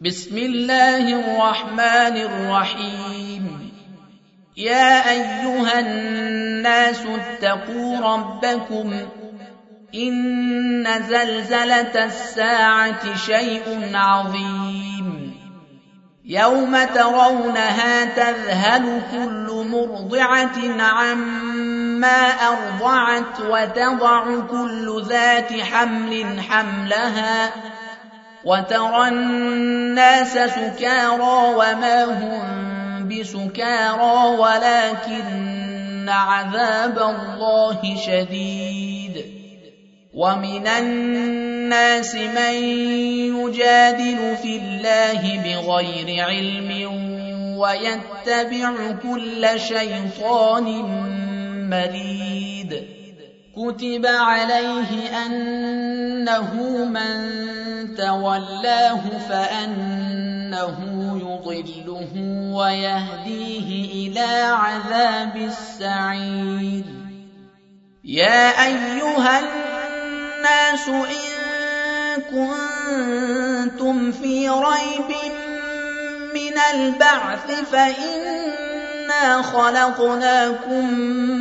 بسم الله الرحمن الرحيم. يا أيها الناس اتقوا ربكم إن زلزلة الساعة شيء عظيم يوم ترونها تذهل كل مرضعة عما أرضعت وتضع كل ذات حمل حملها وترى الناس سكارى وما هم بسكارى ولكن عذاب الله شديد. ومن الناس من يجادل في الله بغير علم ويتبع كل شيطان مريد. كتب عليه أنه من تولاه فأنه يضله ويهديه إلى عذاب السعير. يا أيها الناس إن كنتم في ريب من البعث فإنا خلقناكم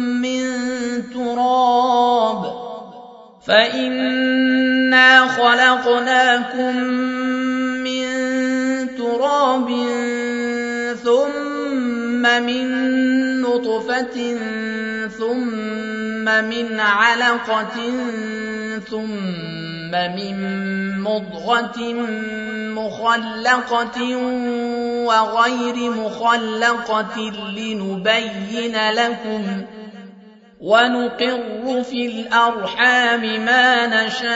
من تراب ثم من نطفة ثم من علقة ثم من مضغة مخلقة وغير مخلقة لنبين لكم ونقر في الأرحام ما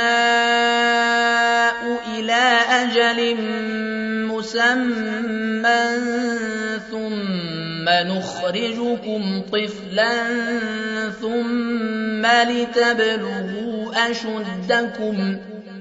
نشاء إلى أجل مسمى ثم نخرجكم طفلا ثم لتبلغوا أشدكم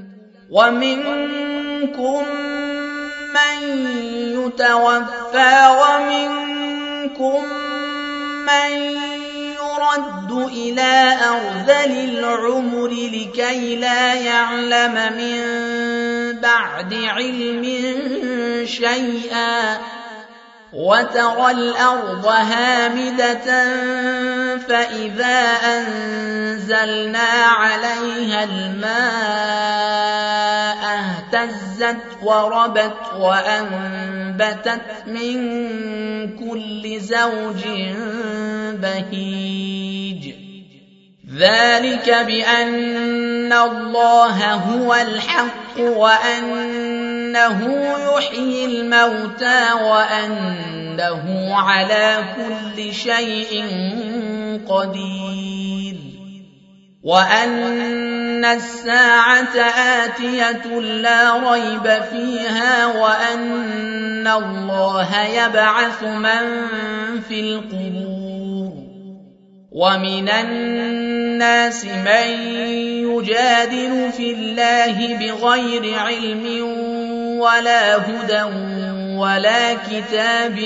ومنكم من يتوفى ومنكم من يرد إلى أرذل العمر لكي لا يعلم من بعد علم شيئا. وترى الأرض هامدة فإذا أنزلنا عليها الماء اهتزت وربت وأنبتت من كل زوج بهيج. ذلك بأن الله هو الحق وأنه يحيي الموتى وأنه على كل شيء قدير وأن الساعة آتية لا ريب فيها وأن الله يبعث من في القبور. ومن الناس من يجادل في الله بغير علم ولا هدى ولا كتاب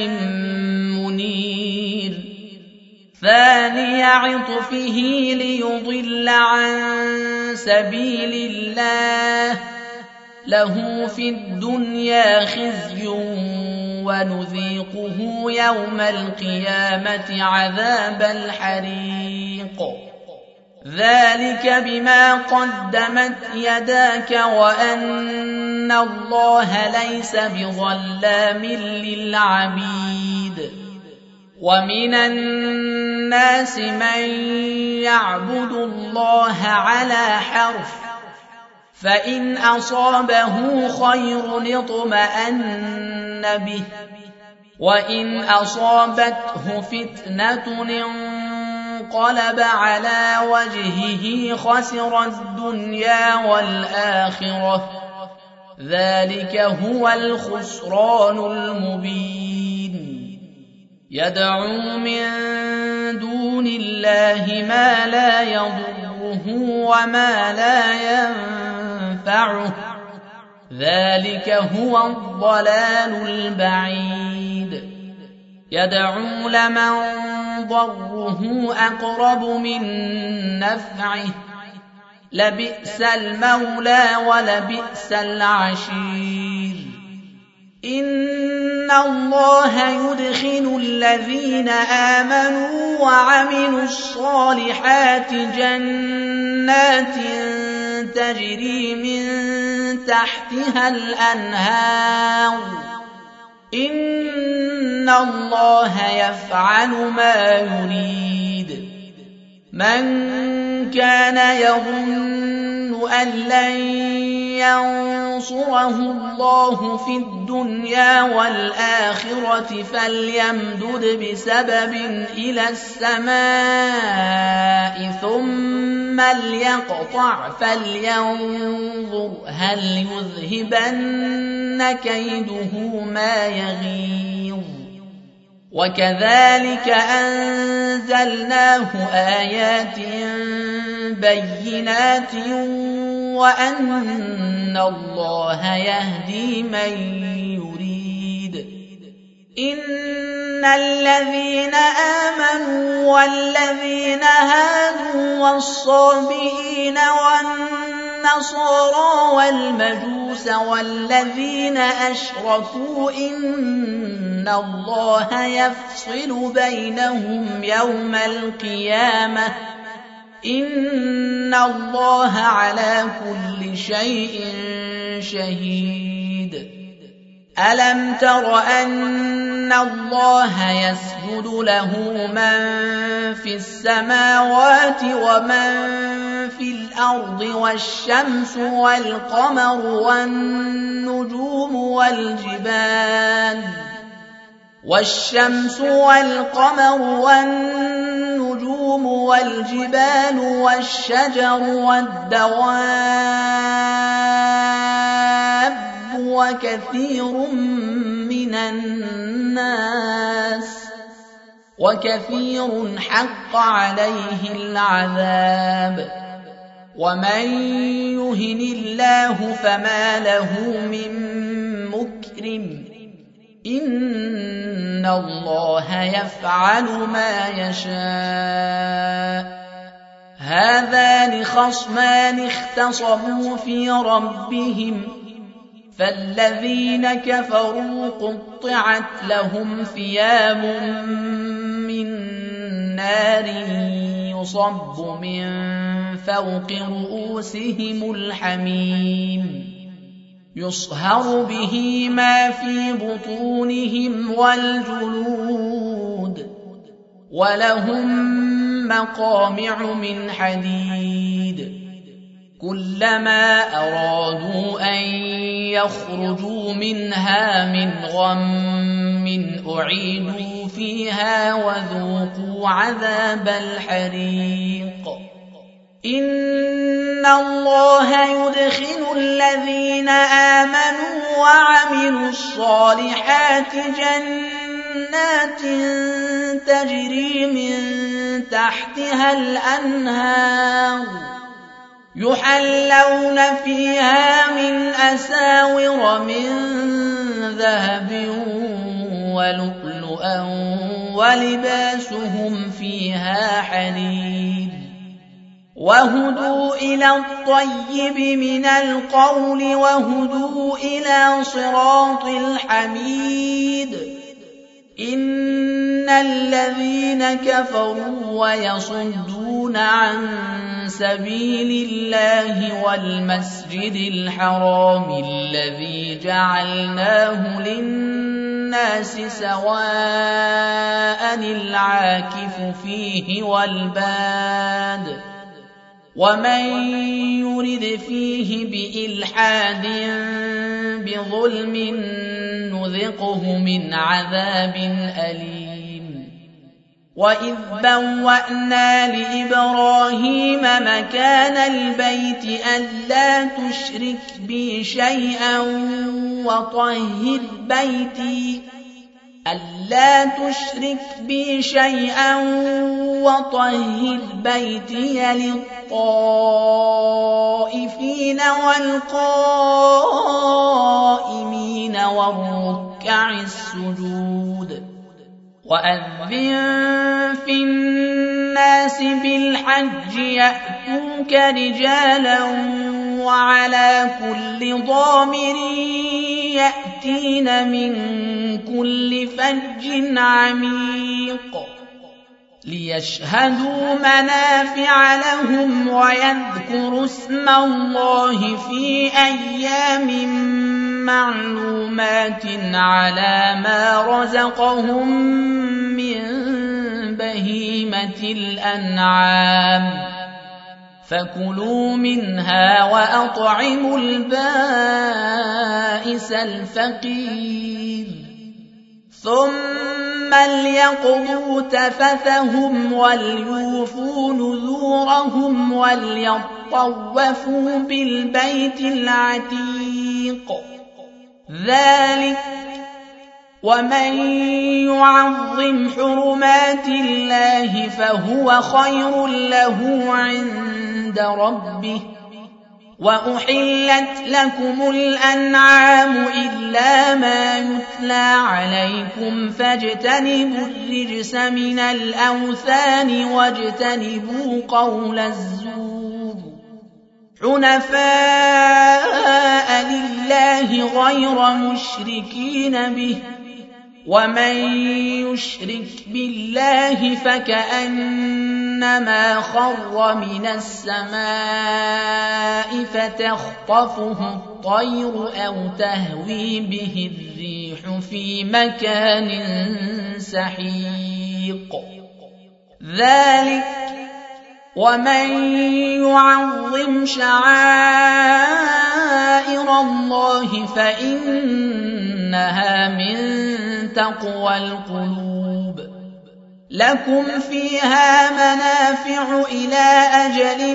منير. ثاني عطفه ليضل عن سبيل الله له في الدنيا خزي ونذيقه يوم القيامة عذاب الحريق. ذلك بما قدمت يداك وأن الله ليس بظلام للعبيد. ومن الناس من يعبد الله على حرف فإن أصابه خير اطمأن به وإن أصابته فتنة انقلب على وجهه خسر الدنيا والآخرة. ذلك هو الخسران المبين. يدعو من دون الله ما لا يضره وما لا ينفعه. ذلك هو الضلال البعيد. يدعو لمن ضره أقرب من نفعه لبئس المولى ولبئس العشير. الله يدخل الذين آمنوا وعملوا الصالحات جنات تجري من تحتها الأنهار إن الله يفعل ما يريد. من كان يظن أن لن ينصره الله في الدنيا والآخرة فليمدد بسبب إلى السماء ثم ليقطع فلينظر هل يذهبن كيده ما يغيظ. وكذلك أنزلناه آيات بينات وأن الله يهدي من يريد. إن الذين آمنوا والذين هادوا والصابئين والنصارى والمجوس والذين أشركوا إن الله يفصل بينهم يوم القيامة إن الله على كل شيء شهيد. ألم تر أن الله يسجد له من في السماوات ومن في الأرض والشمس والقمر والنجوم والجبال والشجر والدواب وكثير حق عليه العذاب. ومن يهن الله فما له من مكرم إن الله يفعل ما يشاء. هذان خصمان اختصموا في ربهم فالذين كفروا قطعت لهم ثياب من نار يصب من فوق رؤوسهم الحميم يصهر به ما في بطونهم والجلود ولهم مقامع من حديد. كلما أرادوا أن يخرجوا منها من غم أعيدوا فيها وذوقوا عذاب الحريق. إن الله يدخل الذين آمنوا وعملوا الصالحات جنات تجري من تحتها الأنهار يحلون فيها من أساور من ذهب ولؤلؤا ولباسهم فيها حرير. وهدوا إلى الطيب من القول وهدوا إلى صراط الحميد. إن الذين كفروا ويصدون عن سبيل الله والمسجد الحرام الذي جعلناه للناس سواء العاكف فيه والباد ومن يرد فيه بإلحاد بظلم نذقه من عذاب أليم. وإذ بوأنا لإبراهيم مكان البيت ألا تشرك بي شيئا وطهر بيتي للطائفين والقائمين والركع السجود. وأذن في الناس بالحج يأتوك رجالا وعلى كل ضامر يأتين من كل فج عميق ليشهدوا منافع لهم ويذكروا اسم الله في أيام معلومات على ما رزقهم من بهيمة الأنعام فكلوا منها وأطعموا البائس الفقير ثم ليقضوا تفثهم وليوفوا نذورهم وليطوفوا بالبيت العتيق ذلك ومن يعظم حرمات الله فهو خير له عند ربه وأحلت لكم الأنعام إلا ما يتلى عليكم فاجتنبوا الرجس من الأوثان واجتنبوا قول الزور حنفاء لله غير مشركين به ومن يشرك بالله فكأنما خر من السماء فتخطفه الطير أو تهوي به الريح في مكان سحيق ذلك ومن يعظم شعائر الله فإنها من تقوى القلوب لكم فيها منافع إلى أجل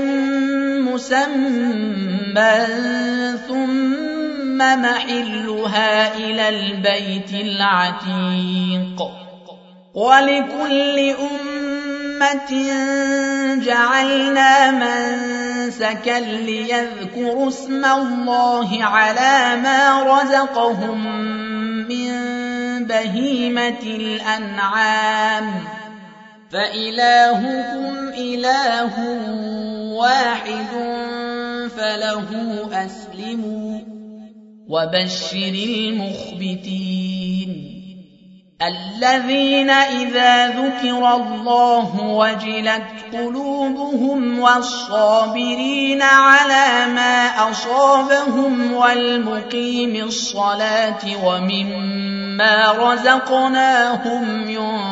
مسمى ثم محلها إلى البيت العتيق ولكل أمة جعلنا منسكا ليذكروا اسم الله على ما رزقهم من بهيمة الأنعام فإلهكم إله واحد فله أسلموا وبشر المخبتين الذين إذا ذكر الله وجلت قلوبهم والصابرين على ما أصابهم والمقيم الصلاة ومما رزقناهم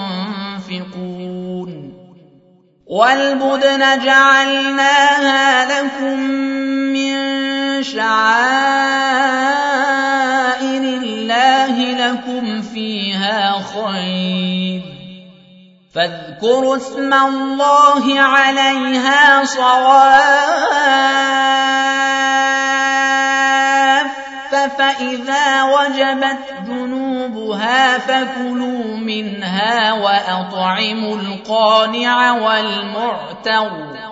ينفقون والبدن جعلناها لكم من شعائر الله لكم فيها خير فاذكروا اسم الله عليها صواف فإذا وجبت جنوبها فكلوا منها وأطعموا القانع والمعتر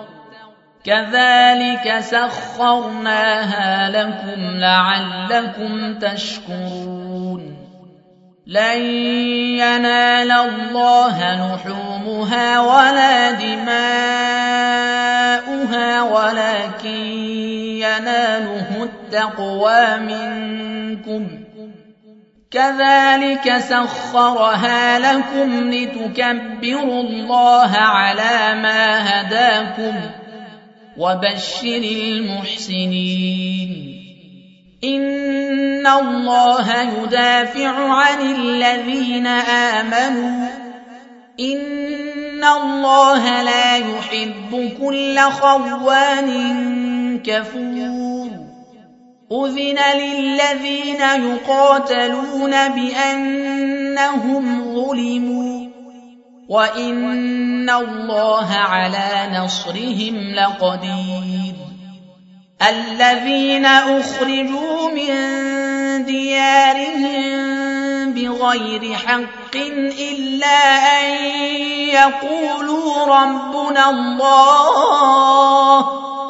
كذلك سخرناها لكم لعلكم تشكرون لن ينال الله لحومها ولا دماؤها ولكن يناله التقوى منكم كذلك سخرها لكم لتكبروا الله على ما هداكم وبشر المحسنين إن الله يدافع عن الذين آمنوا إن الله لا يحب كل خوان كفور أذن للذين يقاتلون بأنهم ظلموا وإن الله على نصرهم لقدير الذين أخرجوا من ديارهم بغير حق إلا أن يقولوا ربنا الله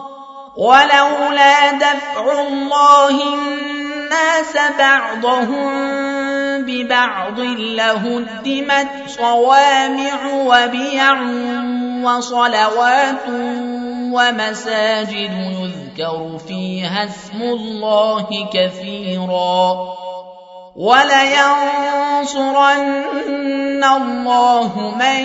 ولولا دفع الله الناس بعضهم ببعض لهدمت صوامع وبيع وصلوات ومساجد يذكر فيها اسم الله كثيرا وَلَيَنصُرَنَّ اللَّهُ مَن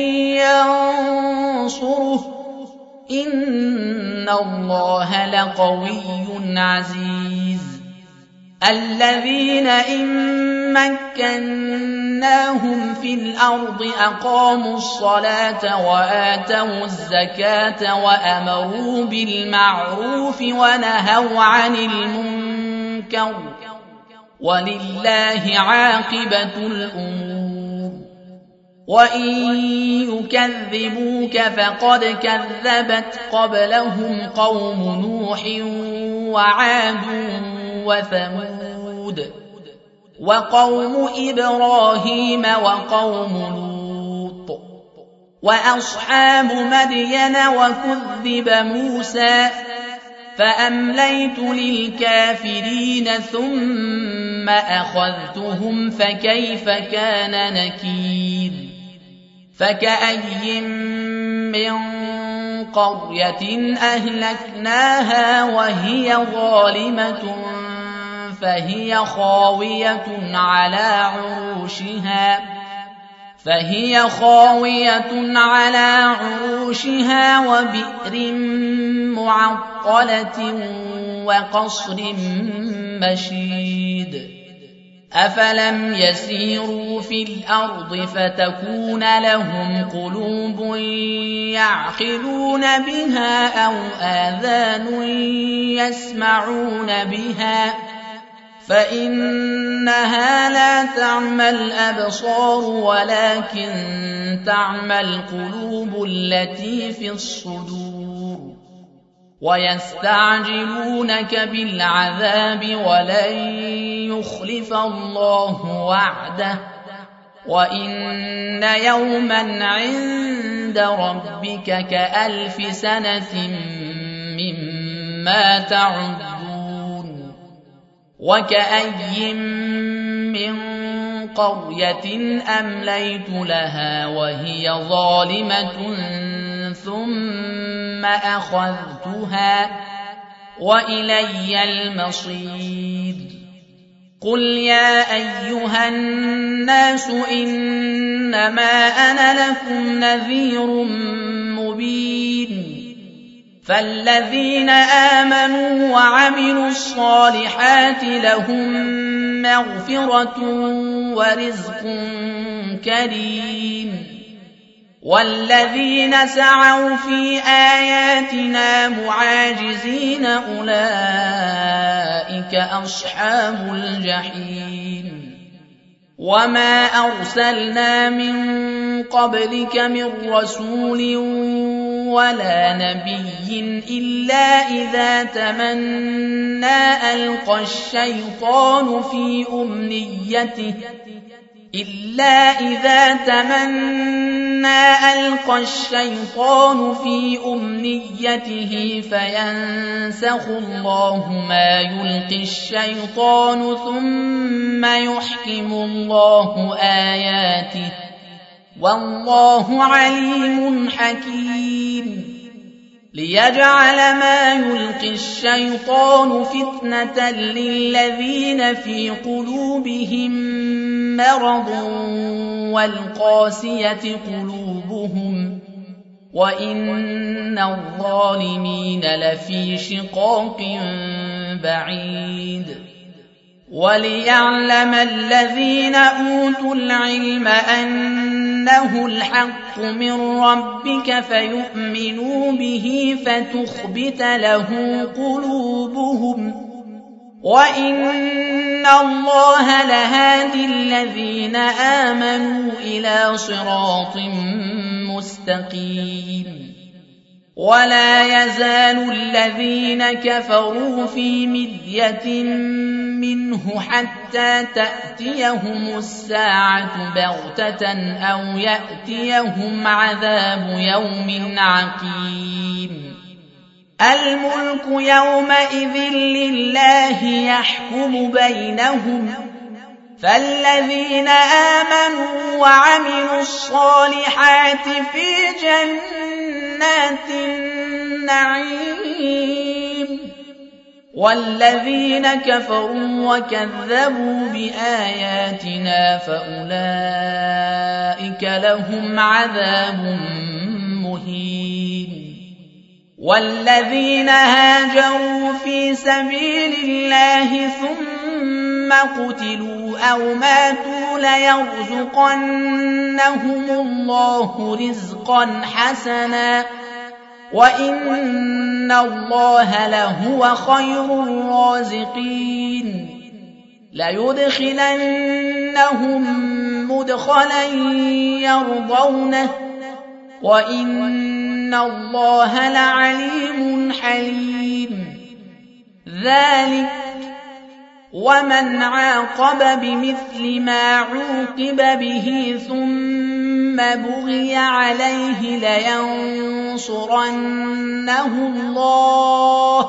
يَنصُرُهُ ۗ إِنَّ اللَّهَ لَقَوِيٌّ عَزِيزٌ. الَّذِينَ إِن مَّكَّنَّاهُمْ فِي الْأَرْضِ أَقَامُوا الصَّلَاةَ وَآتَوُا الزَّكَاةَ وَأَمَرُوا بِالْمَعْرُوفِ وَنَهَوْا عَنِ الْمُنكَرِ ۗ وَلِلَّهِ عَاقِبَةُ الْأُمُورِ. وَإِن يُكَذِّبُوكَ فَقَدْ كَذَّبَتْ قَبْلَهُمْ قَوْمُ نُوحٍ وَعَادٌ وَثَمُودُ وَقَوْمُ إِبْرَاهِيمَ وَقَوْمُ لُوطٍ وَأَصْحَابُ مَدْيَنَ وَكُذِّبَ مُوسَىٰ فَأَمْلَيْتُ لِلْكَافِرِينَ ثُمَّ أَخَذْتُهُمْ فَكَيْفَ كَانَ نَكِيرِ. فَكَأَيِّن مِّن قَرْيَةٍ أَهْلَكْنَاهَا وَهِيَ ظَالِمَةٌ فَهِيَ خَاوِيَةٌ عَلَىٰ عُرُوشِهَا وَبِئْرٍ مُّعَطَّلَةٍ وَقَصْرٍ مَّشِيدٍ. أَفَلَمْ يَسِيرُوا فِي الْأَرْضِ فَتَكُونَ لَهُمْ قُلُوبٌ يَعْقِلُونَ بِهَا أَوْ آذَانٌ يَسْمَعُونَ بِهَا ۖ فَإِنَّهَا لَا تَعْمَى الْأَبْصَارُ وَلَكِن تَعْمَى الْقُلُوبُ الَّتِي فِي الصُّدُورِ. وَيَسْتَعْجِلُونَكَ بِالْعَذَابِ وَلَن يُخْلِفَ اللَّهُ وَعْدَهُ وَإِنَّ يَوْمًا عِندَ رَبِّكَ كَأَلْفِ سَنَةٍ مِّمَّا تَعُدُّونَ. وَكَأَيِّن مِّن قَرْيَةٍ أَمْلَيْتُ لَهَا وَهِيَ ظَالِمَةٌ ثُمَّ أَخَذْتُهَا وَإِلَيَّ الْمَصِيرُ. قُلْ يَا أَيُّهَا النَّاسُ إِنَّمَا أَنَا لَكُمْ نَذِيرٌ مُّبِينٌ. فَالَّذِينَ آمَنُوا وَعَمِلُوا الصَّالِحَاتِ لَهُم مَّغْفِرَةٌ وَرِزْقٌ كَرِيمٌ. وَالَّذِينَ سَعَوْا فِي آيَاتِنَا مُعَاجِزِينَ أُولَٰئِكَ أَصْحَابُ الْجَحِيمِ. وَمَا أَرْسَلْنَا مِن قَبْلِكَ مِن رَّسُولٍ وَلَا نَبِيٍّ إِلَّا إِذَا تَمَنَّىٰ أَلْقَى الشَّيْطَانُ فِي أُمْنِيَّتِهِ فَيَنسَخُ اللَّهُ مَا يُلْقِي الشَّيْطَانُ ثُمَّ يُحْكِمُ اللَّهُ آيَاتِهِ ۗ وَاللَّهُ عَلِيمٌ حَكِيمٌ. لِيَجْعَلَ مَا يُلْقِي الشَّيْطَانُ فِتْنَةً لِّلَّذِينَ فِي قُلُوبِهِم مَّرَضٌ وَالْقَاسِيَةِ قُلُوبُهُمْ ۗ وَإِنَّ الظَّالِمِينَ لَفِي شِقَاقٍ بَعِيدٍ. وَلِيَعْلَمَ الَّذِينَ أُوتُوا الْعِلْمَ أَنَّهُ الْحَقُّ مِن رَّبِّكَ فَيُؤْمِنُوا بِهِ فَتُخْبِتَ لَهُ قُلُوبُهُمْ ۗ وَإِنَّ اللَّهَ لَهَادِي الَّذِينَ آمَنُوا إِلَىٰ صِرَاطٍ مُّسْتَقِيمٍ. وَلَا يَزَالُ الَّذِينَ كَفَرُوا فِي مِرْيَةٍ مِّنْهُ حَتَّىٰ تَأْتِيَهُمُ السَّاعَةُ بَغْتَةً أَوْ يَأْتِيَهُمْ عَذَابُ يَوْمٍ عَقِيمٍ. الْمُلْكُ يَوْمَئِذٍ لِّلَّهِ يَحْكُمُ بَيْنَهُمْ ۚ فَالَّذِينَ آمَنُوا وَعَمِلُوا الصَّالِحَاتِ فِي جَنَّاتِ النَّعِيمِ. والذين كفروا وكذبوا بآياتنا فأولئك لهم عذاب مهين والذين هاجروا في سبيل الله ثم قتلوا أو ماتوا ليرزقنهم الله رزقا حسنا وإن الله لهو خير الرازقين ليدخلنهم مدخلا يرضونه وإن الله لعليم حليم ذلك ومن عاقب بمثل ما عوقب به ثم بغي عليه لينصرنه الله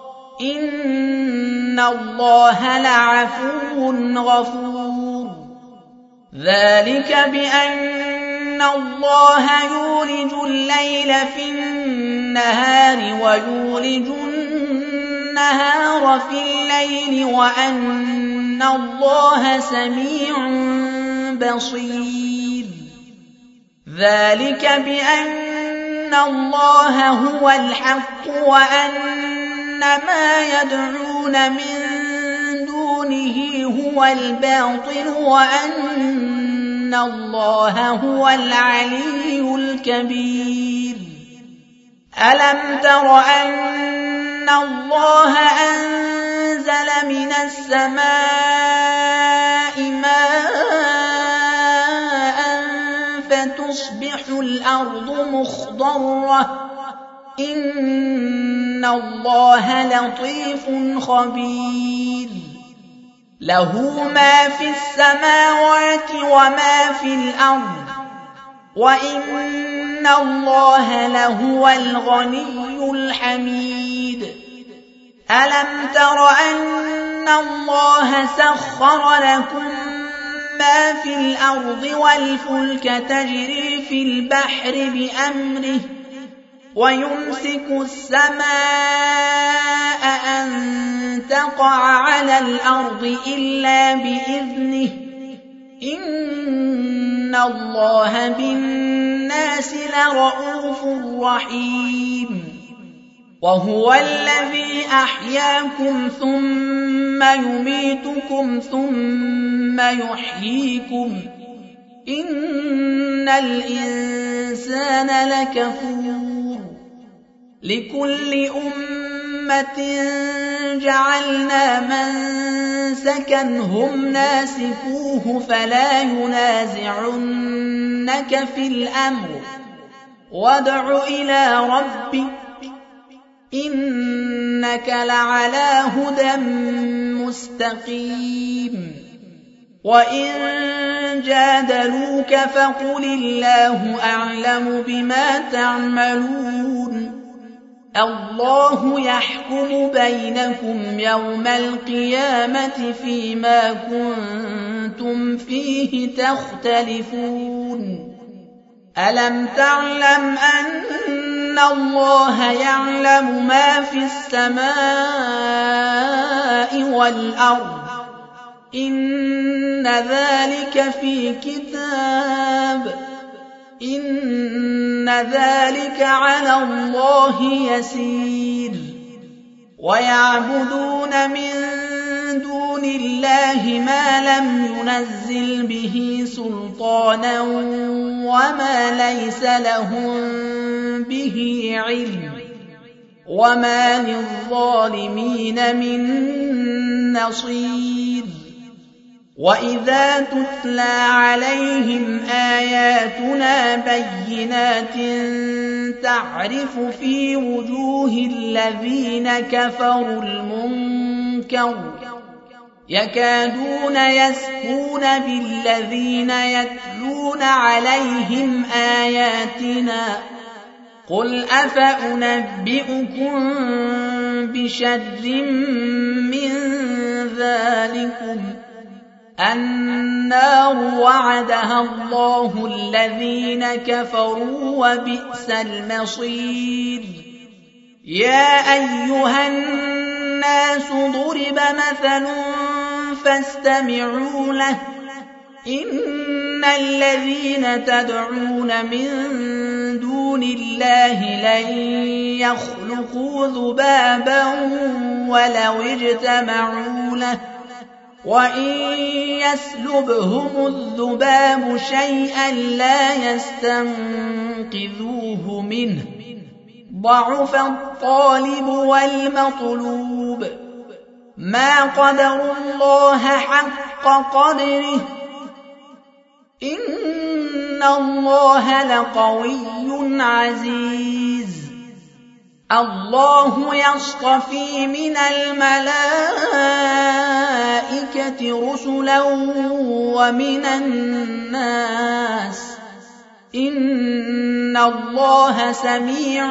إن الله لعفو غفور ذلك بأن الله يولج الليل في النهار ويولج النهار في الليل وأن الله سميع بصير ذلك بأن الله هو الحق وأن ما يدعون من دونه هو الباطل وأن الله هو العلي الكبير ألم تر أن الله أنزل من السماء ماء فتصبح الأرض مخضرة إن الله لطيف خبير له ما في السماوات وما في الأرض وإن الله لهو الغني الحميد ألم تر أن الله سخر لكم ما في الأرض والفلك تجري في البحر بأمره ويمسك السماء أن تقع على الأرض إلا بإذنه إن الله بالناس لرءوف رحيم وهو الذي أحياكم ثم يميتكم ثم يحييكم إن الإنسان لكفور لكل أمة جعلنا منسكا هم ناسكوه فلا ينازعنك في الأمر وادع إلى ربك إنك لعلى هدى مستقيم وإن جادلوك فقل الله أعلم بما تعملون الله يحكم بينكم يوم القيامة فيما كنتم فيه تختلفون ألم تعلم أن الله يعلم ما في السماء والأرض إن ذلك في كتاب إن ذلك على الله يسير ويعبدون من دون الله ما لم ينزل به سلطانا وما ليس لهم به علم وما للظالمين من نصير وإذا تتلى عليهم آياتنا بينات تعرف في وجوه الذين كفروا المنكر يكادون يسقون بالذين يتلون عليهم آياتنا قل أفأنبئكم بشر من ذلكم النار وعدها الله الذين كفروا وبئس المصير يا أيها الناس الناس ضرب مثل فاستمعوا له إن الذين تدعون من دون الله لن يخلقوا ذبابا ولو اجتمعوا له وإن يسلبهم الذباب شيئا لا يستنقذوه منه ضعف الطالب والمطلوب ما قدروا الله حق قدره إن الله لقوي عزيز الله يصطفي من الملائكة رسلا ومن الناس إن الله سميع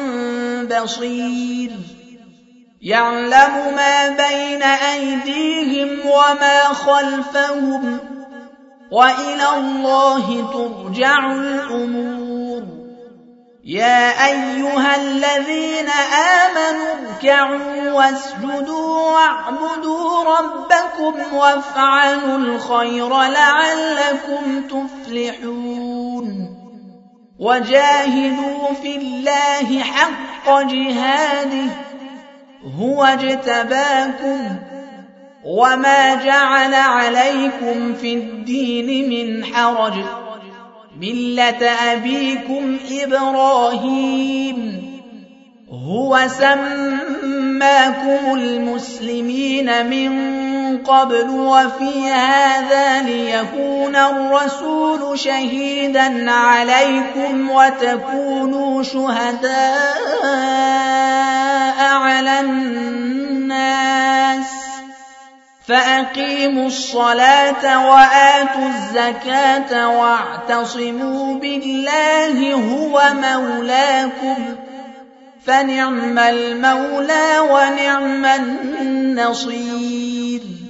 بصير يعلم ما بين أيديهم وما خلفهم وإلى الله ترجع الأمور يا أيها الذين آمنوا اركعوا واسجدوا واعبدوا ربكم وافعلوا الخير لعلكم تفلحون وجاهدوا في الله حق جهاده هو اجتباكم وما جعل عليكم في الدين من حرج ملة أبيكم إبراهيم هو سماكم المسلمين من قبل وفي هذا ليكون الرسول شهيدا عليكم وتكونوا شهداء على الناس فأقيموا الصلاة وآتوا الزكاة واعتصموا بالله هو مولاكم فنعم المولى ونعم النصير